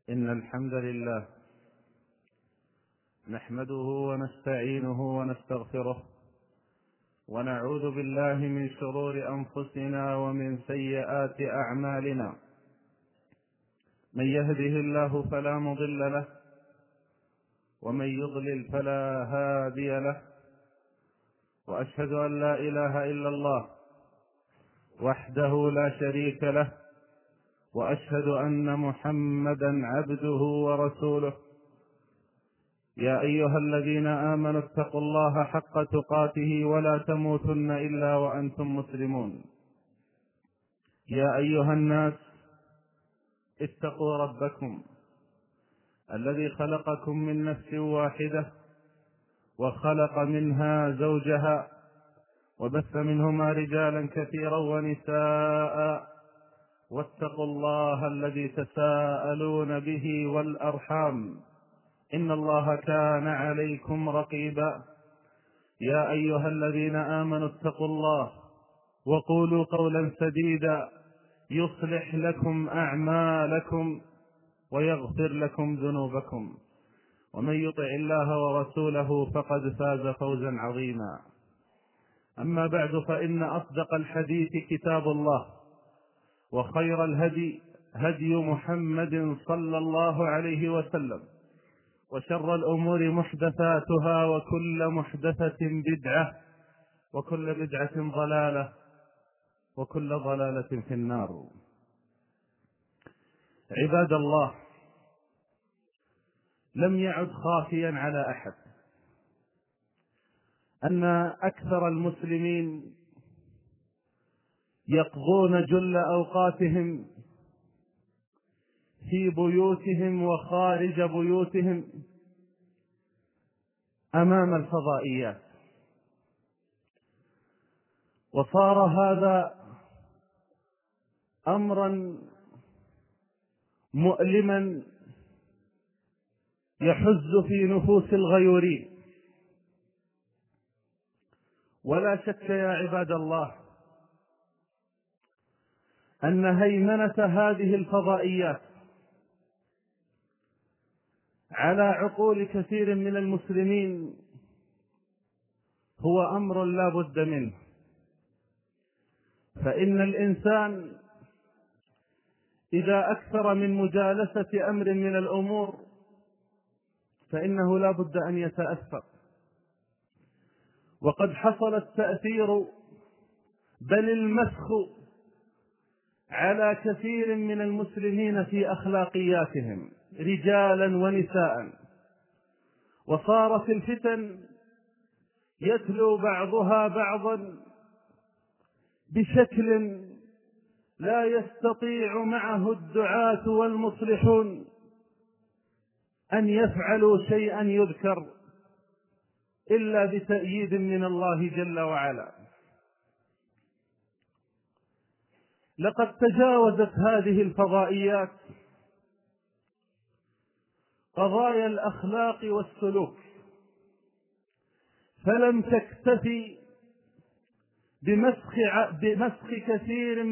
إن الحمد لله نحمده ونستعينه ونستغفره، ونعوذ بالله من شرور أنفسنا ومن سيئات أعمالنا. من يهده الله فلا مضل له، ومن يضلل فلا هادي له. وأشهد أن لا إله إلا الله وحده لا شريك له، وأشهد أن محمدا عبده ورسوله. يا أيها الذين آمنوا اتقوا الله حق تقاته ولا تموتن إلا وأنتم مسلمون. يا أيها الناس اتقوا ربكم الذي خلقكم من نفس واحدة، وخلق منها زوجها، وبث منهما رجالا كثيرا ونساء. واتقوا الله الذي تساءلون به والأرحام، إن الله كان عليكم رقيبا. يا أيها الذين آمنوا اتقوا الله وقولوا قولا سديدا يصلح لكم أعمالكم ويغفر لكم ذنوبكم، ومن يطع الله ورسوله فقد فاز فوزا عظيما. أما بعد، فإن أصدق الحديث كتاب الله، وخير الهدي هدي محمد صلى الله عليه وسلم، وشر الأمور محدثاتها، وكل محدثة بدعة، وكل بدعة ضلالة، وكل ضلالة في النار. عباد الله، لم يعد خافيا على أحد أن أكثر المسلمين يقضون جل أوقاتهم في بيوتهم وخارج بيوتهم أمام الفضائيات. وصار هذا أمرا مؤلما يحز في نفوس الغيورين. ولا شك يا عباد الله أن هيمنة هذه الفضائيات على عقول كثير من المسلمين هو أمر لا بد منه. فإن الإنسان إذا أكثر من مجالسة أمر من الأمور فإنه لا بد أن يتأثر. وقد حصل التأثير بل المسخ على كثير من المسلمين في أخلاقياتهم رجالا ونساء. وصارت الفتن يتلو بعضها بعضا بشكل لا يستطيع معه الدعاة والمصلحون أن يفعلوا شيئا يذكر إلا بتأييد من الله جل وعلا. لقد تجاوزت هذه الفضائيات قضايا الأخلاق والسلوك، فلم تكتفي بمسخ كثير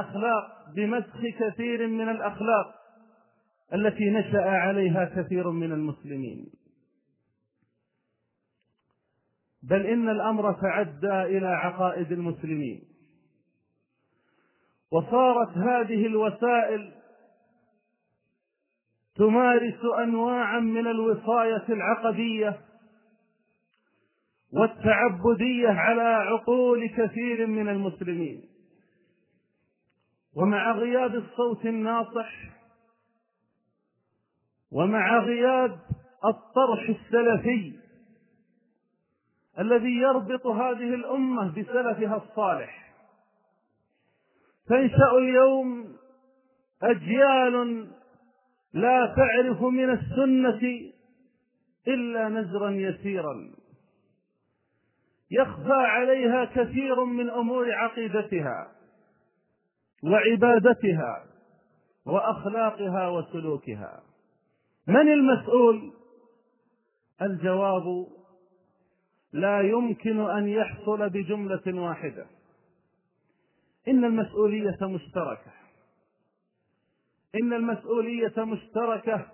من الأخلاق التي نشأ عليها كثير من المسلمين، بل إن الأمر تعدى إلى عقائد المسلمين. وصارت هذه الوسائل تمارس أنواعا من الوصاية العقدية والتعبدية على عقول كثير من المسلمين. ومع غياب الصوت الناصح، ومع غياب الطرح السلفي الذي يربط هذه الأمة بسلفها الصالح، تنشأ اليوم أجيال لا تعرف من السنة إلا نزرا يسيرا، يخفى عليها كثير من أمور عقيدتها وعبادتها وأخلاقها وسلوكها. من المسؤول؟ الجواب لا يمكن أن يحصل بجملة واحدة. إن المسؤولية مشتركة. إن المسؤولية مشتركة،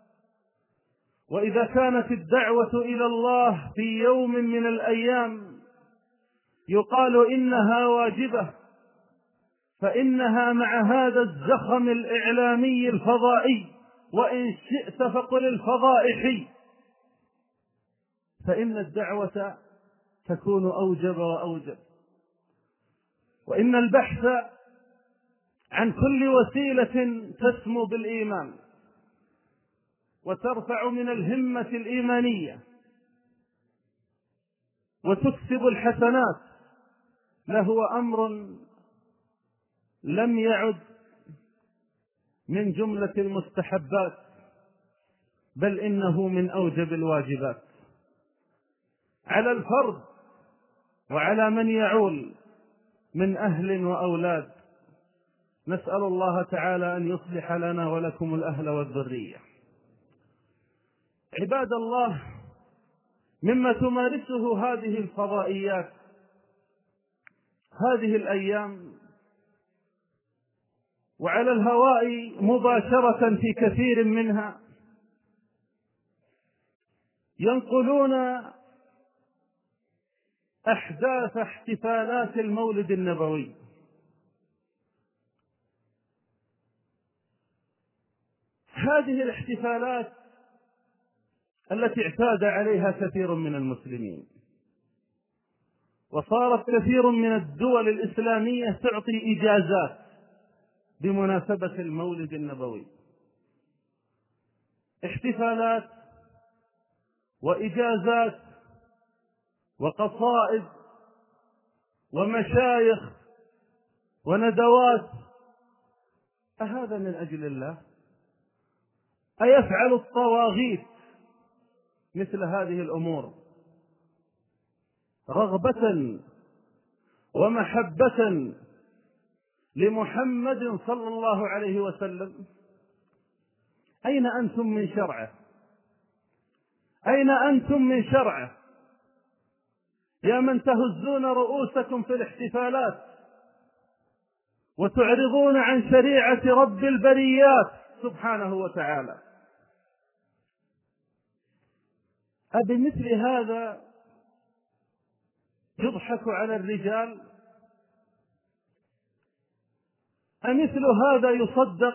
وإذا كانت الدعوة إلى الله في يوم من الأيام يقال إنها واجبة، فإنها مع هذا الزخم الإعلامي الفضائي، وإن شئت فقل الفضائحي، فإن الدعوة تكون أوجب وأوجب. وإن البحث عن كل وسيلة تسمو بالإيمان وترفع من الهمة الإيمانية وتكسب الحسنات لهو أمر لم يعد من جملة المستحبات، بل إنه من أوجب الواجبات على الفرد وعلى من يعول من أهل وأولاد. نسأل الله تعالى أن يصلح لنا ولكم الأهل والذرية. عباد الله، مما تمارسه هذه الفضائيات هذه الأيام وعلى الهواء مباشرة في كثير منها، ينقلون أحداث احتفالات المولد النبوي. هذه الاحتفالات التي اعتاد عليها كثير من المسلمين، وصارت كثير من الدول الإسلامية تعطي إجازات بمناسبة المولد النبوي، احتفالات وإجازات وقصائد ومشايخ وندوات. أهذا من أجل الله؟ أيفعل الطواغيت مثل هذه الأمور رغبة ومحبة لمحمد صلى الله عليه وسلم؟ أين أنتم من شرعه؟ أين أنتم من شرعه يا من تهزون رؤوسكم في الاحتفالات وتعرضون عن شريعة رب البريات سبحانه وتعالى؟ أبمثل هذا يضحك على الرجال؟ أمثل هذا يصدق؟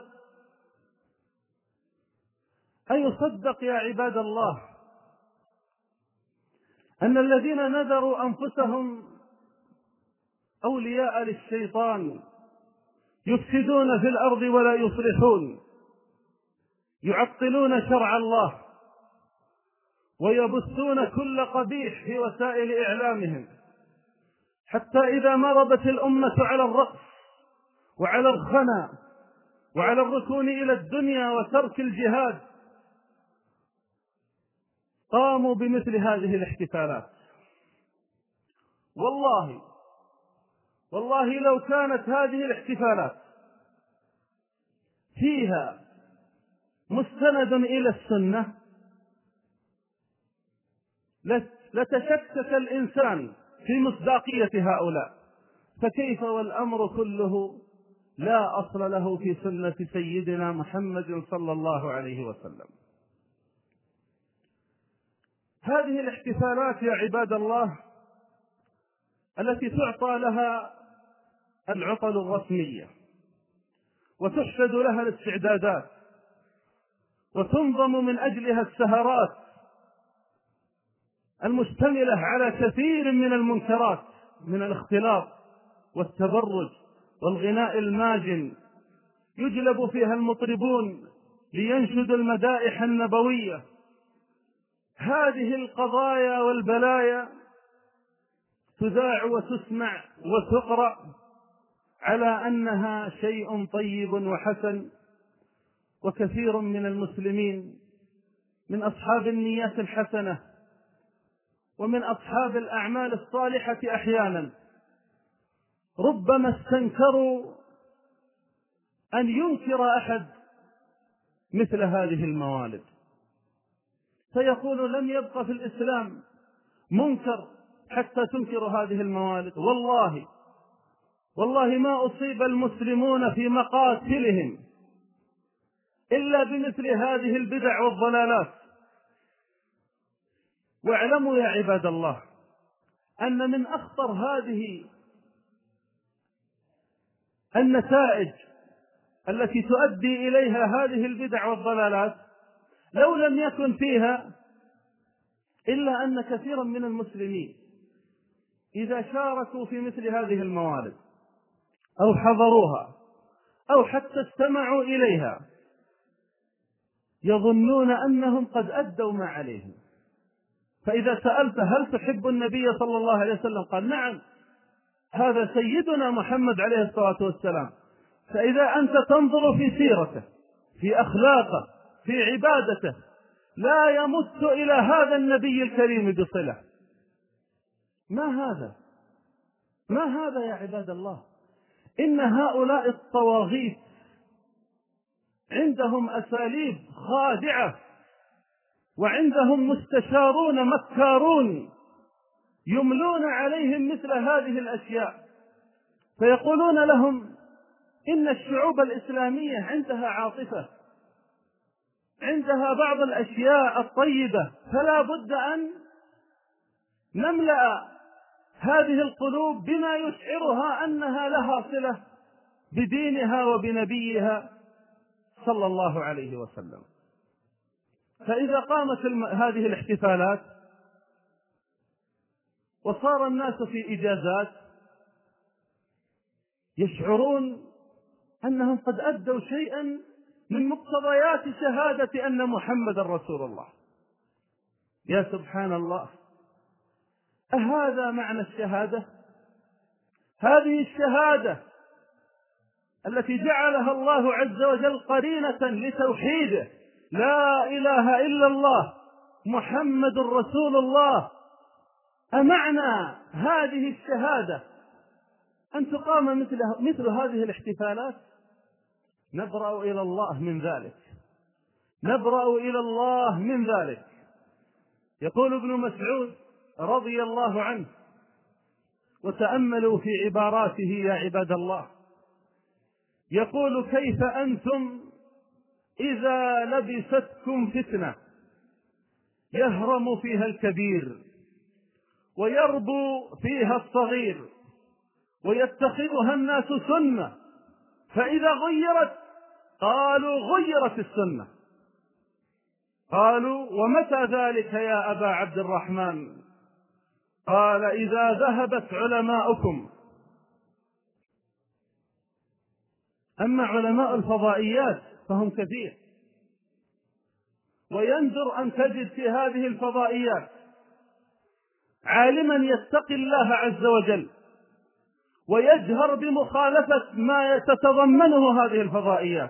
أيصدق يا عباد الله أن الذين نذروا أنفسهم أولياء للشيطان يفسدون في الأرض ولا يصلحون، يعطلون شرع الله ويبثون كل قبيح في وسائل إعلامهم، حتى إذا مرضت الأمة على الرقص وعلى الخنا وعلى الركون إلى الدنيا وترك الجهاد قاموا بمثل هذه الاحتفالات. والله لو كانت هذه الاحتفالات فيها مستند إلى السنة لتشكك الإنسان في مصداقية هؤلاء، فكيف والأمر كله لا أصل له في سنة سيدنا محمد صلى الله عليه وسلم. هذه الاحتفالات يا عباد الله التي تعطى لها العطل الرسمية وتحشد لها الاستعدادات وتنظم من أجلها السهرات المشتملة على كثير من المنكرات من الاختلاط والتبرج والغناء الماجن، يجلب فيها المطربون لينشدوا المدائح النبوية. هذه القضايا والبلايا تذاع وتسمع وتقرأ على أنها شيء طيب وحسن، وكثير من المسلمين من أصحاب النيات الحسنة ومن أصحاب الأعمال الصالحة أحيانا ربما استنكروا أن ينكر أحد مثل هذه الموالد، فيقول لم يبق في الإسلام منكر حتى تنكر هذه الموالد. والله ما أصيب المسلمون في مقاتلهم إلا بمثل هذه البدع والضلالات. واعلموا يا عباد الله أن من أخطر هذه النتائج التي تؤدي إليها هذه البدع والضلالات لو لم يكن فيها إلا أن كثيرا من المسلمين إذا شاركوا في مثل هذه الموالد أو حضروها أو حتى استمعوا إليها يظنون أنهم قد أدوا ما عليهم. فإذا سألت هل تحب النبي صلى الله عليه وسلم قال نعم، هذا سيدنا محمد عليه الصلاة والسلام. فإذا أنت تنظر في سيرته، في أخلاقه، في عبادته، لا يمت إلى هذا النبي الكريم بصلة. ما هذا يا عباد الله؟ إن هؤلاء الطواغيت عندهم أساليب خادعة، وعندهم مستشارون مكارون يملون عليهم مثل هذه الأشياء، فيقولون لهم إن الشعوب الإسلامية عندها عاطفة، عندها بعض الأشياء الطيبة، فلا بد أن نملأ هذه القلوب بما يشعرها أنها لها صلة بدينها وبنبيها صلى الله عليه وسلم. فإذا قامت هذه الاحتفالات وصار الناس في إجازات يشعرون أنهم قد أدوا شيئا من مقتضيات شهادة أن محمد رسول الله. يا سبحان الله، أهذا معنى الشهادة؟ هذه الشهادة التي جعلها الله عز وجل قرينة لتوحيده، لا إله إلا الله محمد رسول الله، أمعنى هذه الشهادة أن تقام مثل هذه الاحتفالات؟ نبرأ إلى الله من ذلك، نبرأ إلى الله من ذلك. يقول ابن مسعود رضي الله عنه، وتأملوا في عباراته يا عباد الله، يقول كيف أنتم إذا لبستكم فتنة يهرم فيها الكبير ويربو فيها الصغير ويتخذها الناس سنة، فإذا غيرت قالوا غيرت السنة. قالوا ومتى ذلك يا أبا عبد الرحمن؟ قال إذا ذهبت علماؤكم. أما علماء الفضائيات فهم كثير، ويندر أن تجد في هذه الفضائيات عالما يتقي الله عز وجل ويجهر بمخالفة ما تتضمنه هذه الفضائيات.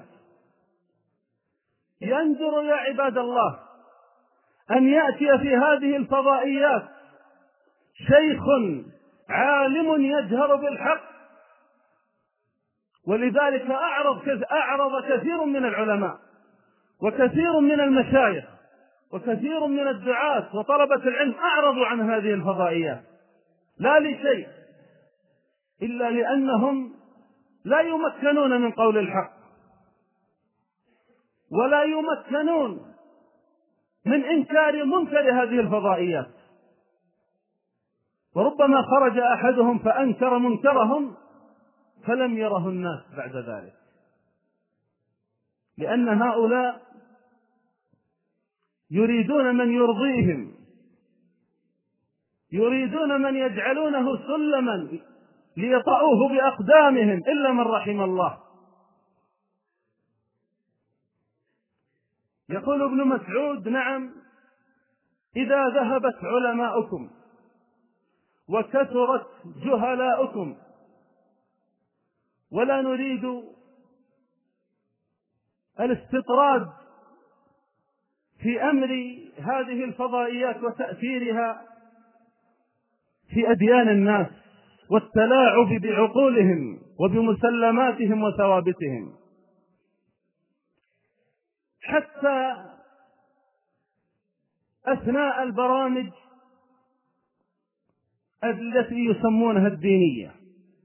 يندر يا عباد الله أن يأتي في هذه الفضائيات شيخ عالم يجهر بالحق، ولذلك أعرض كثير من العلماء وكثير من المشايخ وكثير من الدعاة وطلبة العلم أعرضوا عن هذه الفضائيات، لا لشيء إلا لأنهم لا يمكنون من قول الحق ولا يمكنون من إنكار منكر هذه الفضائيات. وربما خرج أحدهم فأنكر منكرهم فلم يره الناس بعد ذلك، لأن هؤلاء يريدون من يرضيهم، يريدون من يجعلونه سلما ليطأوه بأقدامهم إلا من رحم الله. يقول ابن مسعود نعم إذا ذهبت علماؤكم وكثرت جهلاؤكم، ولا نريد الاستطراد في أمر هذه الفضائيات وتأثيرها في أديان الناس والتلاعب بعقولهم وبمسلماتهم وثوابتهم، حتى أثناء البرامج التي يسمونها الدينية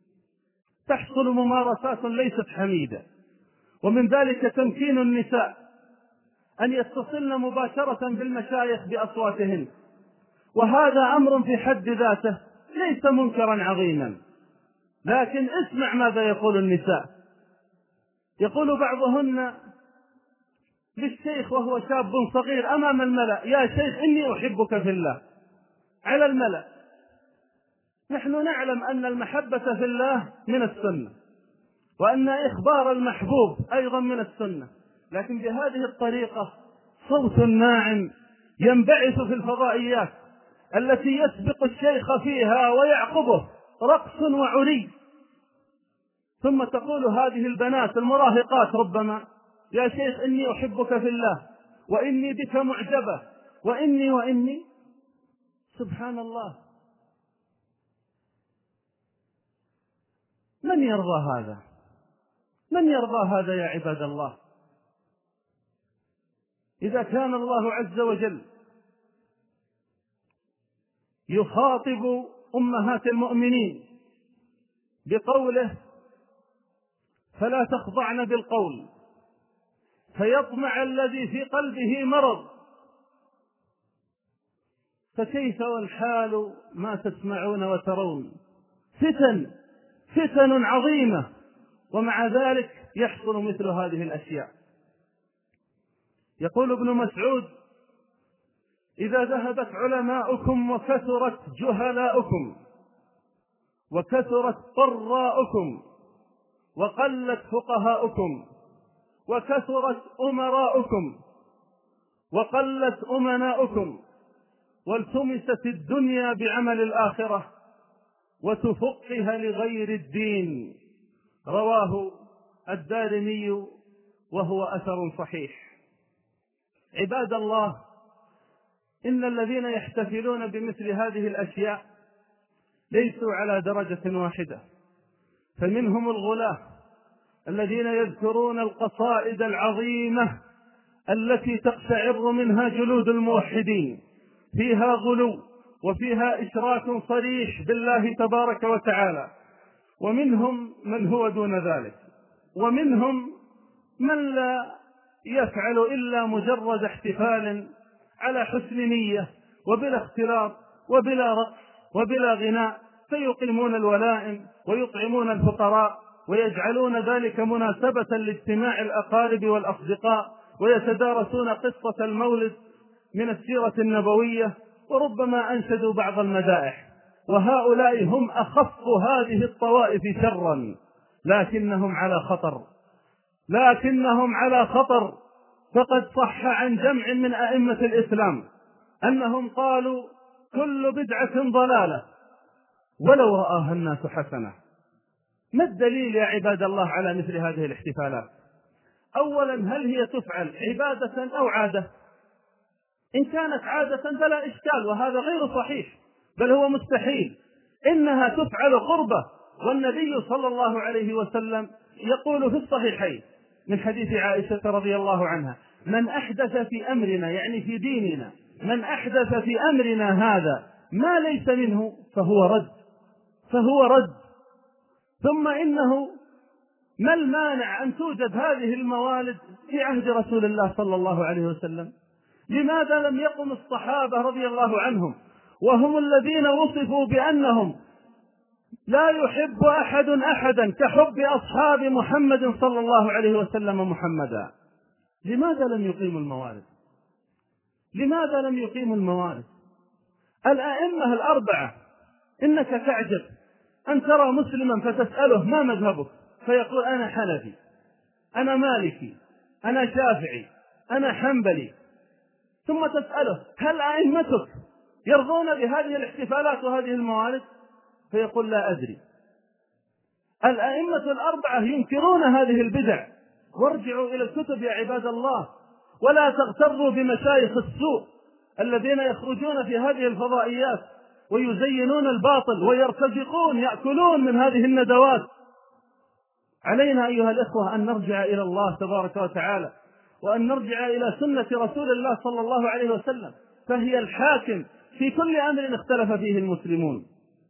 تحصل ممارسات ليست حميدة، ومن ذلك تمكين النساء أن يتصلن مباشرة بالمشايخ بأصواتهن، وهذا أمر في حد ذاته ليس منكرا عظيما. لكن اسمع ماذا يقول النساء. يقول بعضهن للشيخ وهو شاب صغير أمام الملأ: يا شيخ إني أحبك في الله، على الملأ. نحن نعلم أن المحبة في الله من السنة، وأن إخبار المحبوب أيضا من السنة، لكن بهذه الطريقة صوت ناعم ينبعث في الفضائيات التي يسبق الشيخ فيها ويعقبه رقص وعري، ثم تقول هذه البنات المراهقات ربما: يا شيخ إني أحبك في الله، وإني بك معجبة، وإني. سبحان الله، من يرضى هذا؟ من يرضى هذا يا عباد الله؟ إذا كان الله عز وجل يخاطب أمهات المؤمنين بقوله: فلا تخضعن بالقول فيطمع الذي في قلبه مرض، فكيف والحال ما تسمعون وترون؟ فتن عظيمة، ومع ذلك يحصل مثل هذه الأشياء. يقول ابن مسعود: إذا ذهبت علماؤكم وكثرت جهلاؤكم وكثرت قراؤكم وقلت فقهاؤكم وكثرت أمراؤكم وقلت أمناؤكم والتمست الدنيا بعمل الآخرة وتفقها لغير الدين. رواه الدارمي وهو أثر صحيح. عباد الله، إن الذين يحتفلون بمثل هذه الأشياء ليسوا على درجة واحدة، فمنهم الغلاة الذين يذكرون القصائد العظيمة التي تقشعر منها جلود الموحدين، فيها غلو وفيها إشراك صريح بالله تبارك وتعالى، ومنهم من هو دون ذلك، ومنهم من لا يفعل إلا مجرد احتفال على حسن نية وبلا اختلاط وبلا رقص وبلا غناء، فيقيمون الولائم ويطعمون الفقراء ويجعلون ذلك مناسبة لاجتماع الأقارب والأصدقاء، ويتدارسون قصة المولد من السيرة النبوية، وربما أنشدوا بعض المدائح. وهؤلاء هم أخف هذه الطوائف شرا، لكنهم على خطر. فقد صح عن جمع من أئمة الإسلام أنهم قالوا: كل بدعة ضلالة ولو رآها الناس حسنة. ما الدليل يا عباد الله على مثل هذه الاحتفالات؟ أولا، هل هي تفعل عبادة أو عادة؟ إن كانت عادة فلا إشكال، وهذا غير صحيح، بل هو مستحيل. إنها تفعل قربة، والنبي صلى الله عليه وسلم يقول في الصحيحين من حديث عائشة رضي الله عنها: من أحدث في أمرنا، يعني في ديننا، من أحدث في أمرنا هذا ما ليس منه فهو رد. ثم إنه ما المانع أن توجد هذه الموالد في عهد رسول الله صلى الله عليه وسلم؟ لماذا لم يقم الصحابة رضي الله عنهم وهم الذين وصفوا بأنهم لا يحب أحد أحدا كحب أصحاب محمد صلى الله عليه وسلم محمدا؟ لماذا لم يقيموا الموالد؟ الأئمة الأربعة، إنك تعجب أن ترى مسلما فتسأله: ما مذهبك؟ فيقول: أنا حنفي، أنا مالكي، أنا شافعي، أنا حنبلي. ثم تسأله: هل أئمتك يرضون بهذه الاحتفالات وهذه الموالد؟ فيقول: لا أدري. الأئمة الأربعة ينكرون هذه البدع. وارجعوا إلى الكتب يا عباد الله، ولا تغتروا بمشايخ السوء الذين يخرجون في هذه الفضائيات ويزينون الباطل ويرتزقون يأكلون من هذه الندوات. علينا أيها الإخوة أن نرجع إلى الله تبارك وتعالى، وأن نرجع إلى سنة رسول الله صلى الله عليه وسلم، فهي الحاكم في كل أمر اختلف فيه المسلمون.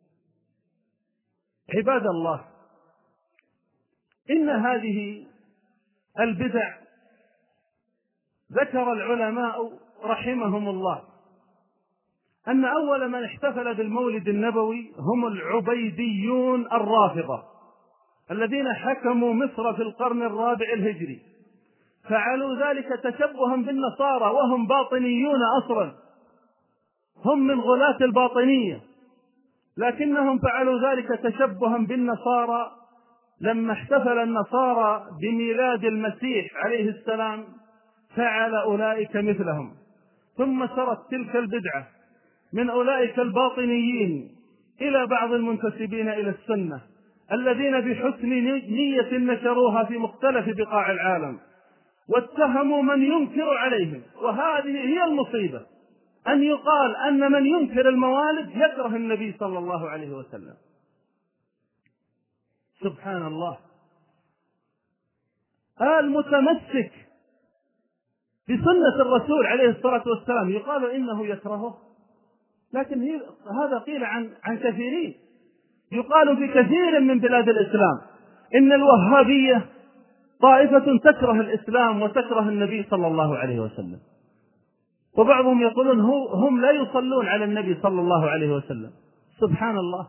عباد الله، إن هذه البدع ذكر العلماء رحمهم الله أن أول من احتفل بالمولد النبوي هم العبيديون الرافضة الذين حكموا مصر في القرن الرابع الهجري. فعلوا ذلك تشبها بالنصارى وهم باطنيون أصلا، هم من غلاة الباطنية، لكنهم فعلوا ذلك تشبها بالنصارى. لما احتفل النصارى بميلاد المسيح عليه السلام فعل أولئك مثلهم، ثم سرت تلك البدعة من أولئك الباطنيين إلى بعض المنتسبين إلى السنة الذين بحسن نية نشروها في مختلف بقاع العالم واتهموا من ينكر عليهم. وهذه هي المصيبة، أن يقال أن من ينكر الموالد يكره النبي صلى الله عليه وسلم. سبحان الله. المتمسك بسنة الرسول عليه الصلاة والسلام يقال إنه يكرهه، لكن هذا قيل عن كثيرين. يقال في كثير من بلاد الإسلام إن الوهابية طائفة تكره الإسلام وتكره النبي صلى الله عليه وسلم، وبعضهم يقولون هم لا يصلون على النبي صلى الله عليه وسلم. سبحان الله.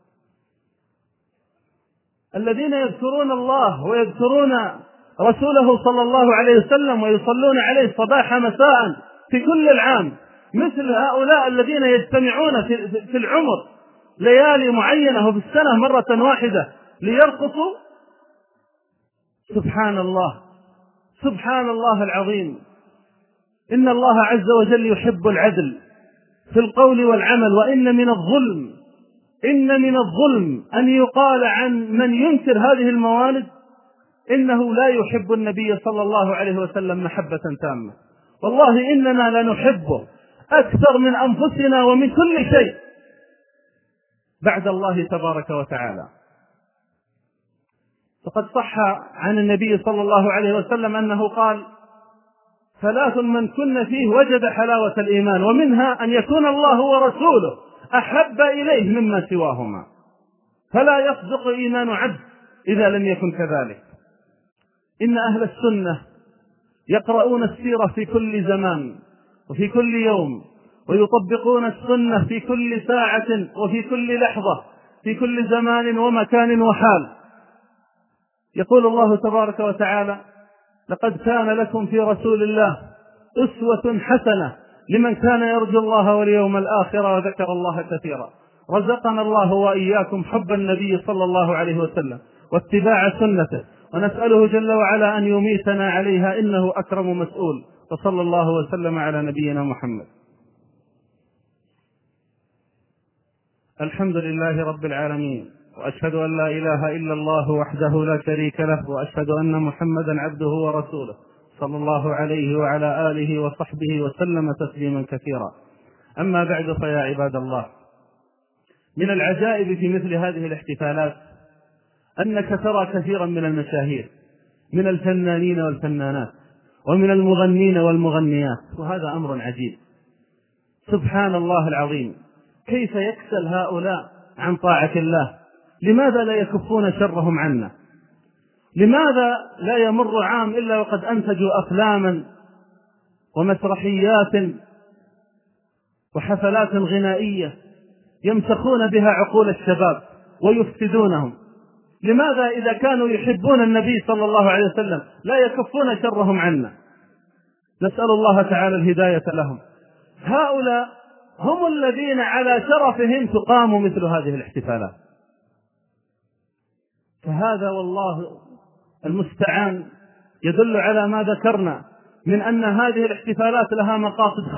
الذين يذكرون الله ويذكرون رسوله صلى الله عليه وسلم ويصلون عليه صباح مساء في كل العام، مثل هؤلاء الذين يجتمعون في العمر ليالي معينة وفي السنة مرة واحدة ليرقصوا. سبحان الله، سبحان الله العظيم. إن الله عز وجل يحب العدل في القول والعمل، وإن من الظلم أن يقال عن من ينكر هذه الموالد إنه لا يحب النبي صلى الله عليه وسلم محبة تامة. والله إننا لنحبه أكثر من أنفسنا ومن كل شيء بعد الله تبارك وتعالى. فقد صح عن النبي صلى الله عليه وسلم أنه قال: 3 من كن فيه وجد حلاوة الإيمان، ومنها أن يكون الله ورسوله أحب إليه مما سواهما، فلا يصدق إيمان عبد إذا لم يكن كذلك. إن أهل السنة يقرؤون السيرة في كل زمان وفي كل يوم، ويطبقون السنة في كل ساعة وفي كل لحظة في كل زمان ومكان وحال. يقول الله تبارك وتعالى: لقد كان لكم في رسول الله أسوة حسنة لمن كان يرجو الله واليوم الآخر وذكر الله كثيرا. رزقنا الله وإياكم حب النبي صلى الله عليه وسلم واتباع سنته، ونسأله جل وعلا أن يميتنا عليها إنه أكرم مسؤول. وصلى الله وسلم على نبينا محمد. الحمد لله رب العالمين، وأشهد أن لا إله إلا الله وحده لا شريك له، وأشهد أن محمدا عبده ورسوله صلى الله عليه وعلى آله وصحبه وسلم تسليما كثيرا. أما بعد، فيا عباد الله، من العجائب في مثل هذه الاحتفالات أنك ترى كثيرا من المشاهير، من الفنانين والفنانات، ومن المغنين والمغنيات، وهذا أمر عجيب. سبحان الله العظيم، كيف يكسل هؤلاء عن طاعة الله؟ لماذا لا يكفون شرهم عنا؟ لماذا لا يمر عام إلا وقد أنتجوا أفلاما ومسرحيات وحفلات غنائية يمسخون بها عقول الشباب ويفسدونهم؟ لماذا إذا كانوا يحبون النبي صلى الله عليه وسلم لا يكفون شرهم عنا؟ نسأل الله تعالى الهداية لهم. هؤلاء هم الذين على شرفهم تقام مثل هذه الاحتفالات. فهذا والله المستعان يدل على ما ذكرنا من أن هذه الاحتفالات لها مقاصد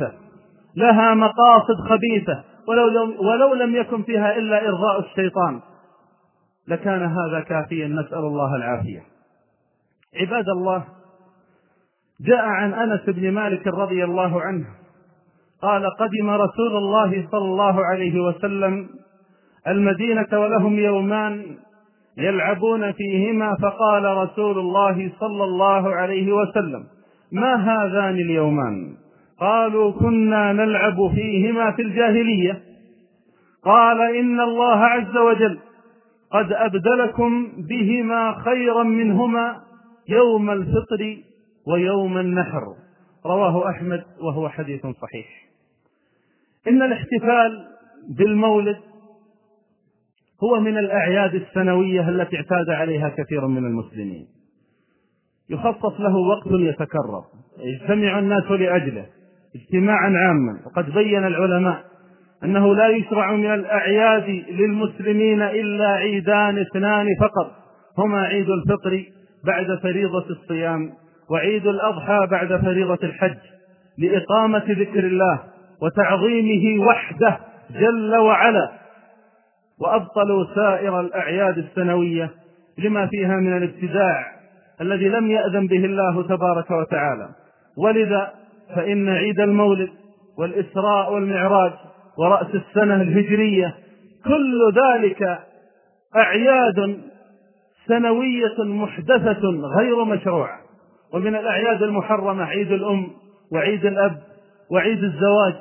خبيثة، ولو لم يكن فيها إلا إرضاء الشيطان لكان هذا كافيا. نسأل الله العافية. عباد الله، جاء عن أنس بن مالك رضي الله عنه قال: قدم رسول الله صلى الله عليه وسلم المدينة ولهم يومان يلعبون فيهما، فقال رسول الله صلى الله عليه وسلم: ما هذان اليومان؟ قالوا: كنا نلعب فيهما في الجاهلية. قال: إن الله عز وجل قد أبدلكم بهما خيرا منهما يوم الفطر ويوم النحر. رواه أحمد وهو حديث صحيح. إن الاحتفال بالمولد هو من الأعياد السنوية التي اعتاد عليها كثير من المسلمين، يخصص له وقت يتكرر يجتمع الناس لأجله اجتماعا عاما. وقد بين العلماء أنه لا يشرع من الأعياد للمسلمين إلا عيدان اثنان فقط، هما عيد الفطر بعد فريضة الصيام، وعيد الأضحى بعد فريضة الحج، لإقامة ذكر الله وتعظيمه وحده جل وعلا. وأبطلوا سائر الأعياد السنوية لما فيها من الابتداع الذي لم يأذن به الله تبارك وتعالى. ولذا فإن عيد المولد والإسراء والمعراج ورأس السنة الهجرية كل ذلك أعياد سنوية محدثة غير مشروعة. ومن الأعياد المحرمة عيد الأم وعيد الأب وعيد الزواج.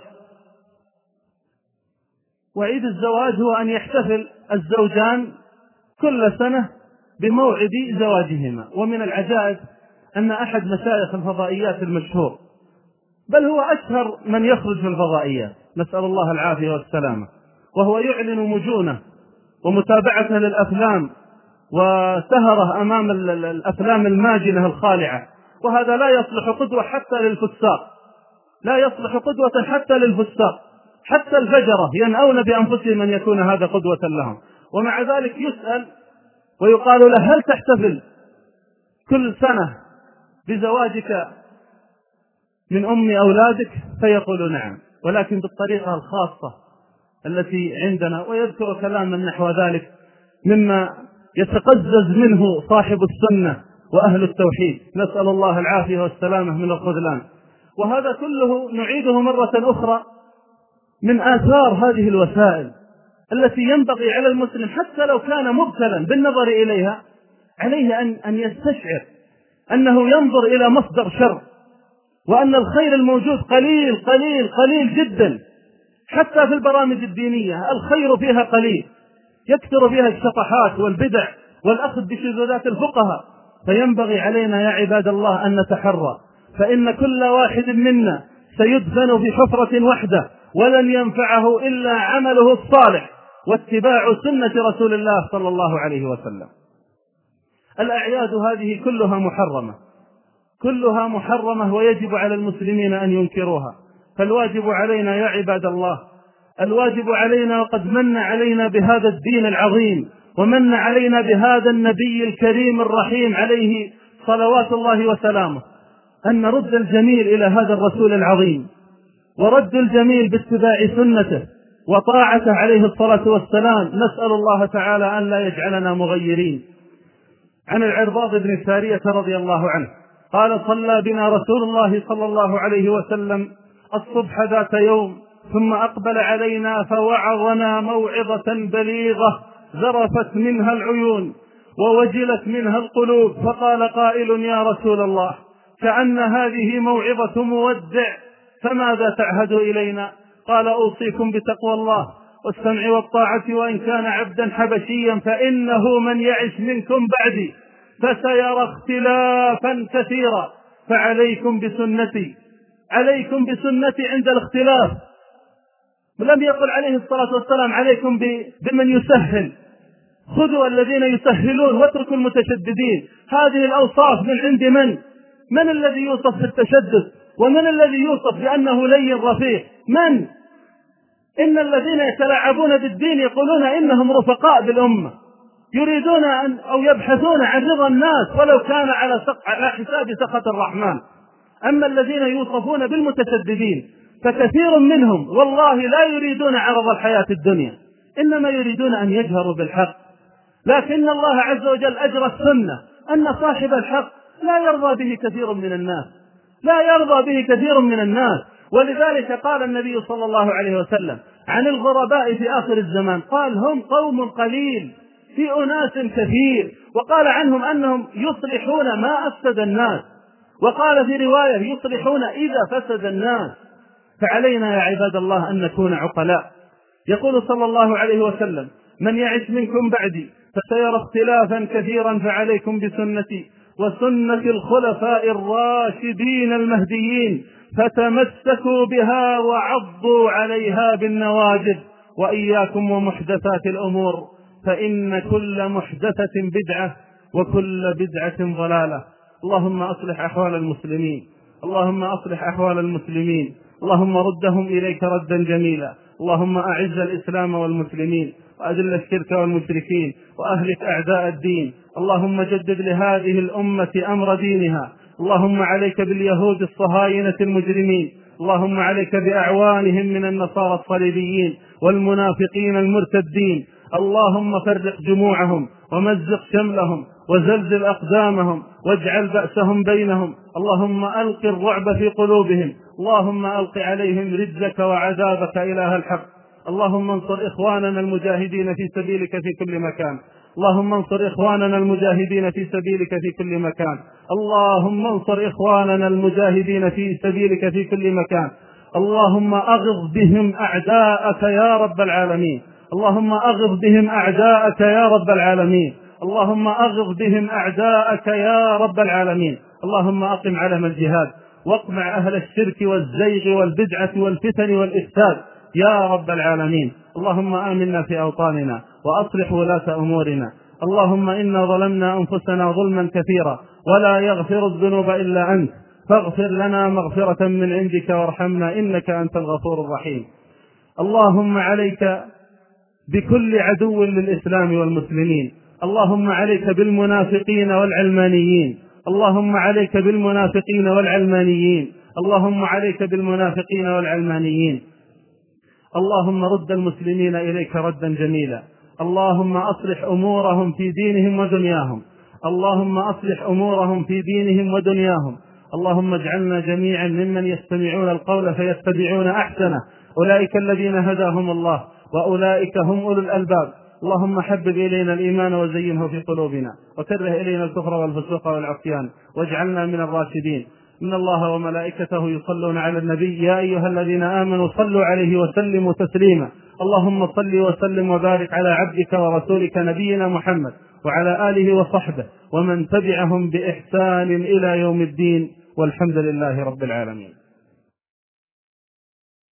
وعيد الزواج هو أن يحتفل الزوجان كل سنة بموعد زواجهما. ومن العجائب أن أحد مشايخ الفضائيات المشهور، بل هو أشهر من يخرج في الفضائيات، نسأل الله العافية والسلامة، وهو يعلن مجونه ومتابعته للأفلام وسهره أمام الأفلام الماجنة الخالعة، وهذا لا يصلح قدوة حتى للفساق، لا يصلح قدوة حتى للفساق، حتى الفجرة ينأون بأنفسهم أن يكون هذا قدوة لهم. ومع ذلك يسأل ويقال له: هل تحتفل كل سنة بزواجك من أم أولادك؟ فيقول: نعم، ولكن بالطريقة الخاصة التي عندنا. ويذكر كلاما نحو ذلك مما يتقزز منه صاحب السنة وأهل التوحيد، نسأل الله العافية والسلامة من الخذلان. وهذا كله نعيده مرة أخرى من آثار هذه الوسائل التي ينبغي على المسلم حتى لو كان مبتلا بالنظر إليها عليه أن يستشعر أنه ينظر إلى مصدر شر، وأن الخير الموجود قليل قليل قليل جدا. حتى في البرامج الدينية الخير فيها قليل، يكثر فيها الشطحات والبدع والأخذ بشذوذات الفقهاء. فينبغي علينا يا عباد الله أن نتحرى، فإن كل واحد منا سيدفن في حفرة واحدة ولن ينفعه إلا عمله الصالح واتباع سنة رسول الله صلى الله عليه وسلم. الأعياد هذه كلها محرمة ويجب على المسلمين أن ينكروها. فالواجب علينا يا عباد الله، الواجب علينا، وقد من علينا بهذا الدين العظيم ومن علينا بهذا النبي الكريم الرحيم عليه صلوات الله وسلامه، أن نرد الجميل إلى هذا الرسول العظيم، ورد الجميل باتباع سنته وطاعته عليه الصلاة والسلام. نسأل الله تعالى أن لا يجعلنا مغيرين. عن العرباض بن سارية رضي الله عنه قال: صلى بنا رسول الله صلى الله عليه وسلم الصبح ذات يوم، ثم أقبل علينا فوعظنا موعظة بليغة ذرفت منها العيون ووجلت منها القلوب، فقال قائل: يا رسول الله، كأن هذه موعظة مودع، فماذا تعهد إلينا؟ قال: أوصيكم بتقوى الله والسمع والطاعة، وإن كان عبدا حبشيا، فإنه من يعش منكم بعدي فسيرى اختلافا كثيرا، فعليكم بسنتي. عليكم بسنتي عند الاختلاف. لم يقل عليه الصلاة والسلام عليكم بمن يسهل، خذوا الذين يسهلون واتركوا المتشددين. هذه الأوصاف من عند من الذي يوصف بالتشدد؟ ومن الذي يوصف بأنه لين رفيق؟ من؟ إن الذين يتلاعبون بالدين يقولون إنهم رفقاء بالأمة، يريدون أو يبحثون عن رضا الناس ولو كان على حساب سخط الرحمن. أما الذين يوصفون بالمتشددين فكثير منهم والله لا يريدون عرض الحياة الدنيا، إنما يريدون أن يجهروا بالحق. لكن الله عز وجل أجرى السنة أن صاحب الحق لا يرضى به كثير من الناس، لا يرضى به كثير من الناس. ولذلك قال النبي صلى الله عليه وسلم عن الغرباء في آخر الزمان، قال: هم قوم قليل في أناس كثير. وقال عنهم أنهم يصلحون ما أفسد الناس، وقال في رواية: يصلحون إذا فسد الناس. فعلينا يا عباد الله أن نكون عقلاء. يقول صلى الله عليه وسلم: من يعش منكم بعدي فسيرى اختلافا كثيرا، فعليكم بسنتي وسنة الخلفاء الراشدين المهديين، فتمسكوا بها وعضوا عليها بالنواجذ. وإياكم ومحدثات الأمور، فإن كل محدثة بدعة وكل بدعة ضلالة. اللهم أصلح أحوال المسلمين، اللهم أصلح أحوال المسلمين، اللهم ردهم إليك ردا جميلا. اللهم أعز الإسلام والمسلمين، وأذل الشرك والمشركين، وأهلك أعداء الدين. اللهم جدد لهذه الأمة أمر دينها. اللهم عليك باليهود الصهاينة المجرمين، اللهم عليك بأعوانهم من النصارى الصليبيين والمنافقين المرتدين. اللهم فرق جموعهم ومزق شملهم وزلزل أقدامهم واجعل بأسهم بينهم. اللهم ألق الرعب في قلوبهم، اللهم ألق عليهم رجزك وعذابك إله الحق. اللهم انصر إخواننا المجاهدين في سبيلك في كل مكان، اللهم انصر إخواننا المجاهدين في سبيلك في كل مكان، اللهم انصر إخواننا المجاهدين في سبيلك في كل مكان. اللهم أغض بهم أعداءك يا رب العالمين، اللهم أغض بهم أعداءك يا رب العالمين، اللهم أغض بهم أعداءك يا رب العالمين. اللهم أقم علم الجهاد واقمع أهل الشرك والزيغ والبدعة والفتن والإفساد يا رب العالمين. اللهم آمنا في أوطاننا وأصلح ولاة أمورنا. اللهم إنا ظلمنا أنفسنا ظلما كثيرا ولا يغفر الذنوب إلا أنت، فاغفر لنا مغفرة من عندك وارحمنا إنك أنت الغفور الرحيم. اللهم عليك بكل عدو للإسلام والمسلمين، اللهم عليك بالمنافقين والعلمانيين، اللهم عليك بالمنافقين والعلمانيين، اللهم عليك بالمنافقين والعلمانيين. اللهم رد المسلمين إليك ردا جميلا. اللهم أصلح أمورهم في دينهم ودنياهم، اللهم أصلح أمورهم في دينهم ودنياهم. اللهم اجعلنا جميعا ممن يستمعون القول فيتبعون أحسنه، أولئك الذين هداهم الله وأولئك هم أولو الألباب. اللهم حبب إلينا الإيمان وزينه في قلوبنا، وكره إلينا الكفر والفسوق والعصيان، واجعلنا من الراشدين. إن الله وملائكته يصلون على النبي يا أيها الذين آمنوا صلوا عليه وسلموا تسليما. اللهم صل وسلم وبارك على عبدك ورسولك نبينا محمد وعلى آله وصحبه ومن تبعهم بإحسان إلى يوم الدين، والحمد لله رب العالمين.